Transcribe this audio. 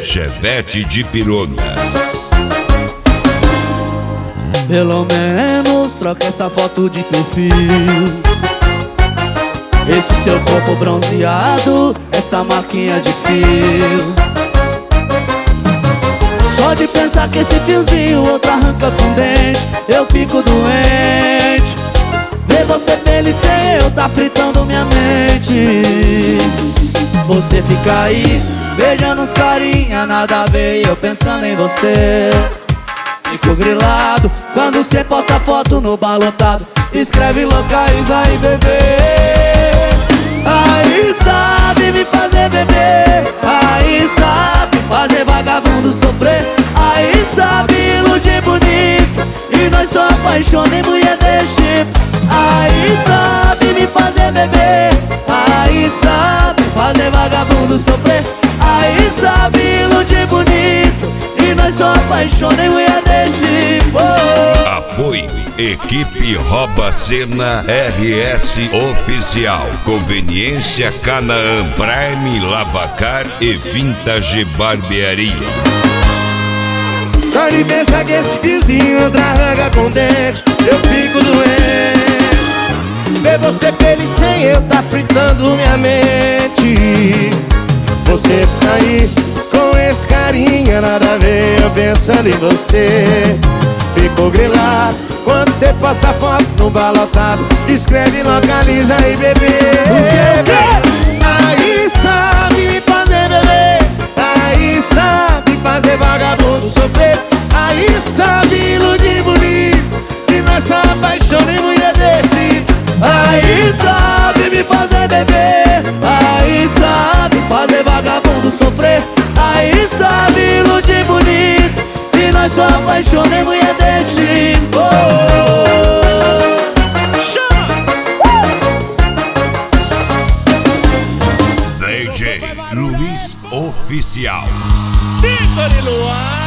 Chevette de Pirona. Pelo menos troca essa foto de perfil. Esse seu corpo bronzeado, essa marquinha de fio. Só de pensar que esse fiozinho outro arranca com dente, eu fico doente. Ver você feliz sem eu tá fritando minha mente. Você fica aí, beijando uns carinha, nada a ver, e eu pensando em você. Fico grilado quando cê posta foto no balotado, escreve localiza aí, bebê. Aí sabe me fazer beber, aí sabe fazer vagabundo sofrer, aí sabe iludir bonito, e nós só apaixona em mulher desse tipo. Aí sabe me fazer beber, aí sabe fazer vagabundo sofrer, aí sabe iludir bonito, e nós só apaixona em mulher desse tipo. Apoio Equipe Rouba Cena RS Oficial. Conveniência Canaã Prime Lavacar e Vintage Barbearia. Só de pensar que esse fiozinho outra arranca com dente, eu fico doente. Ver você feliz sem eu tá fritando minha mente. Você fica aí com esse carinha, nada a ver, eu pensando em você. Fico grilado quando cê posta foto no balotado, escreve localiza aí, bebê. Aí sabe me fazer beber, aí sabe fazer vagabundo sofrer, aí sabe iludir bonito, e nós só apaixona em mulher desse. Aí sabe me fazer beber, aí sabe fazer vagabundo sofrer, aí sabe iludir bonito, e nós só apaixona em mulher desse tipo. Chama! DJ Luiz Oficial. Vitor e Luan.